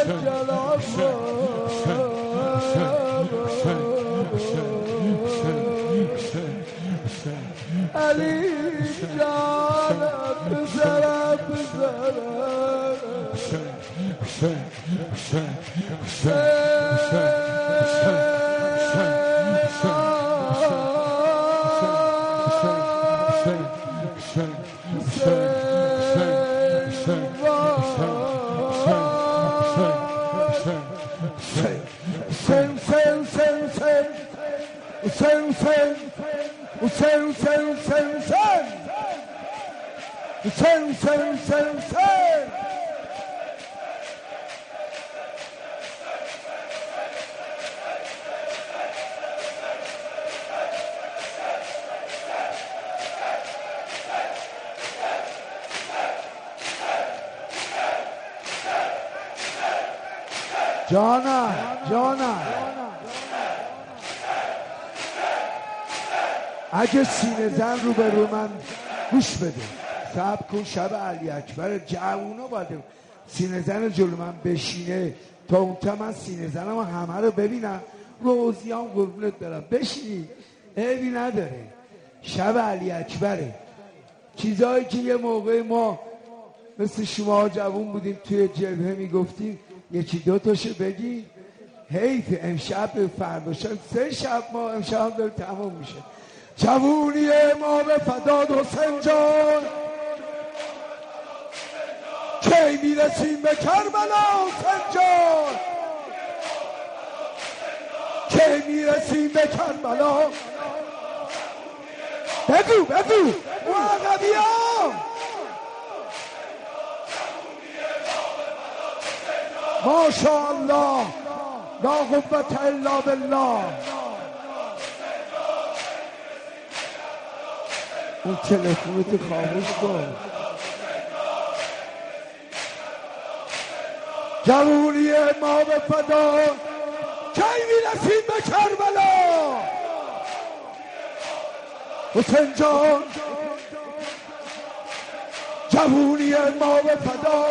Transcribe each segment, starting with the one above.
جلال علی جانم بزرم جانم اگه سینه زن رو به رو من گوش بده صبر کن شب علی اکبر جوونا باده سینه زن جلو من بشینه تا اونجا من سینه زنم و همه رو ببینم روزیام قربونت برم بشینی عیبی نداره شب علی اکبره چیزایی که یه موقع ما مثل شما جوون بودیم توی جبهه میگفتیم یکی دو تاشو بگی حیف امشب فردا شب 3 شب ما امشب داره تمام میشه جوونی ما به فداد حسین جان کی میرسیم به کربلا حسین جان کی میرسیم به کربلا بگو عقبیام ماشاءالله لا قوة الا بالله اون تلفنت خاموش کن جوونی ما به فدا کی میرسیم به کربلا حسین جان جوونی ما به فدا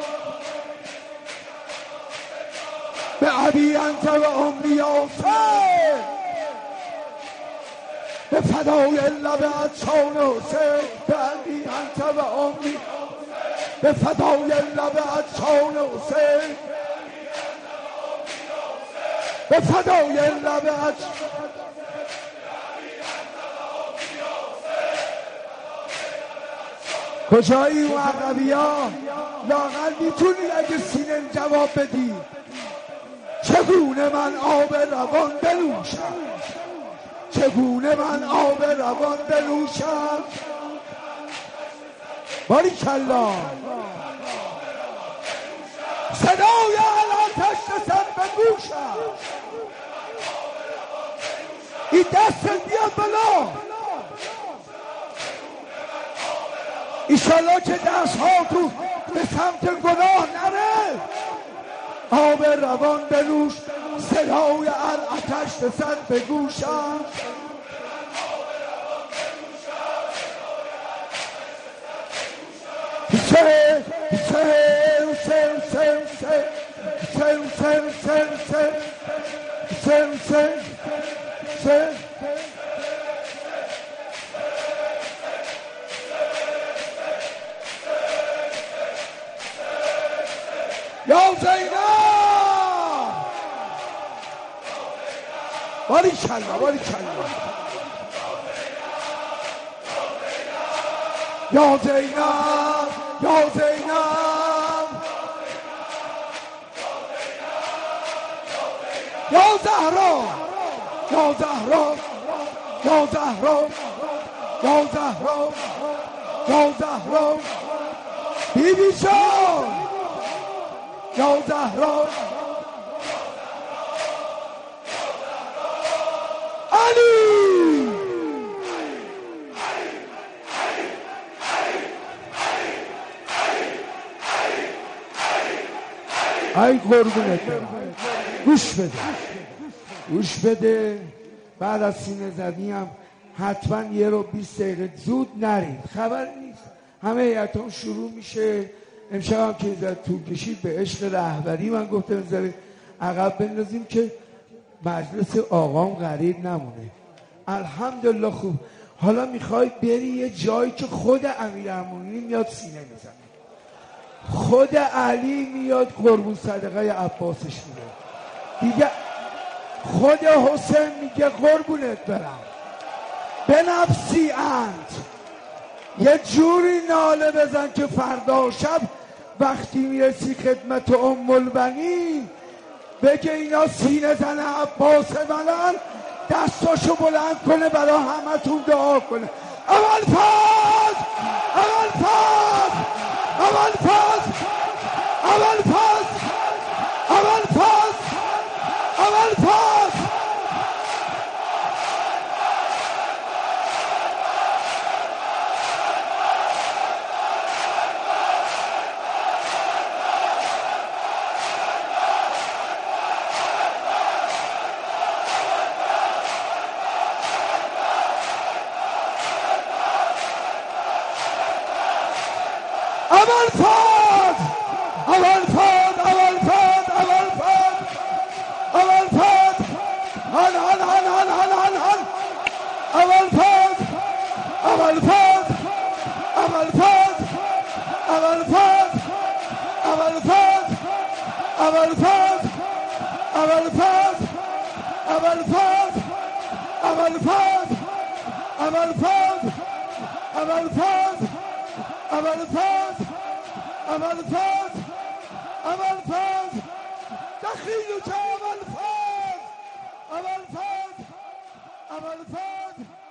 به ابی انت و امی حسین به فدای لب اطشان حسین به ابی انت و امی به فدای لب اطشان حسین به فدای لب کجایی و عقبی ها لاغر میتونی اگه سینه جواب بدی چگونه من آب روان بنوشم چگونه من آب روان بنوشم باریکلا صدای الاتش رسد به گوشم این دست بیاد بالا ایشالله که دست ها تو به سمت گناه نره آب روان بنوش صدای الاتش رسد به گوشم یا زینب باریکلا باریکلا یا زینب یا زینب یا زهرا یا زهرا یا زهرا یا زهرا یا زهرا بی بی جان یا زهرا علی ای قربونت گوش بده گوش بده بعد از سینه زدی هم حتما 1 رو 20 دقیقه زود نرید خبر نیست همه هیئتان شروع میشه امشب هم که ذره طول کشید به عشق رهبری من گفتم ذره عقب بندازیم که مجلس آقام غریب نمونه. الحمدلله خوب. حالا میخوای بری یه جایی که خود امیرالمومنین میاد سینه میزنه، خود علی میاد قربون صدقه عباسش میره دیگه، خود حسین میگه قربونت برم به نفسی انت. یه جوری ناله بزن که فردا شب وقتی میرسی خدمت ام البنین بگه اینا سینه زن عباس منن، دستاشو بلند کنه برا همتون دعا کنه. اول فاز اول فاز اول فاز اول فاز اول فاز اول فاز. اول فاز اول فاز اول فاز اول فاز اول فاز هن هن هن هن هن هن هن اول فاز اول فاز اول فاز اول فاز اول فاز اول فاز اول فاز اول فاز اول فاز اول فاز اول فاز اول فاز اول فاز اول فاز دخیلو که اول فاز اول فاز اول فاز